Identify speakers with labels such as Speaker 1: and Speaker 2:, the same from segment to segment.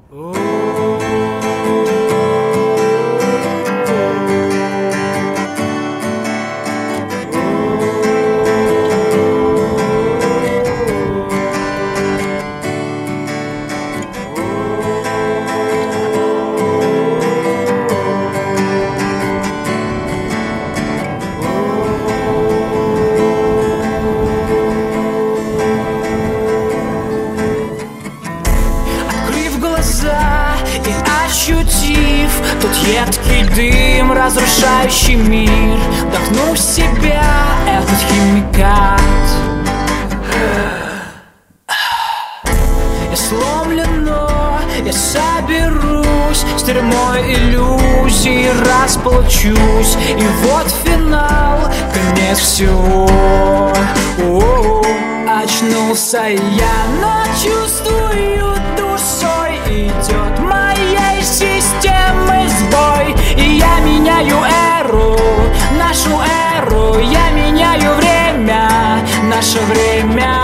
Speaker 1: И ощутив тот едкий дым, разрушающий мир, вдохнув в себя этот химикат, я сломлен, но я соберусь, с тюрьмой иллюзий расплачусь. И вот финал, конец всего. Очнулся я, но чувствую душой идет моей системы сбой. И я меняю эру, нашу эру, я меняю время, наше время.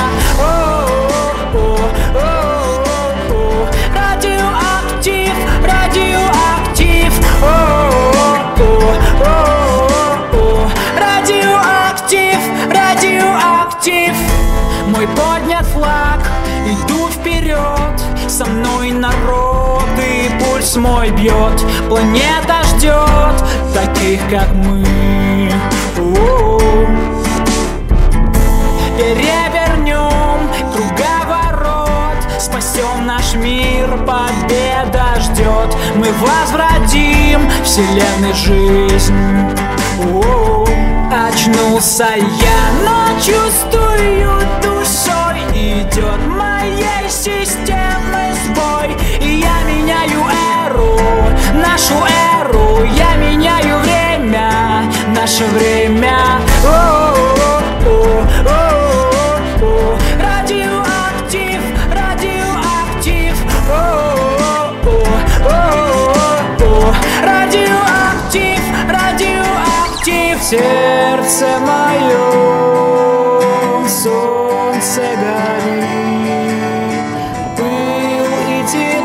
Speaker 1: Радиоактив, радиоактив, радиоактив, радиоактив. Мой поднят флаг, иду вперед, со мной народ, и пульс мой бьет. Планета ждет таких, как мы. Перевернем круговорот, спасем наш мир, победа ждет. Мы возвратим вселенной жизнь. Очнулся я, но чувствую душой идет моей системы сбой. И я меняю эру, нашу эру, я меняю время, наше время. Радиоактив, радиоактив, радиоактив, радиоактив. Сердце мое, солнце горит, пыл и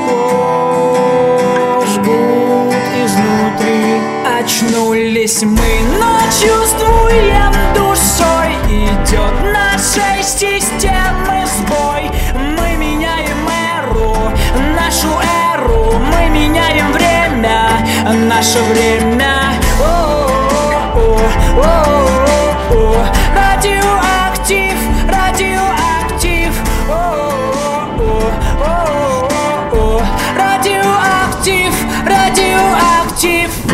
Speaker 1: тепло жгут изнутри. Очнулись мы, но чувствуем душой идет нашей системы сбой. Мы меняем эру, нашу эру, мы меняем время, наше время. Радиоактив, радиоактив, радиоактив, радиоактив.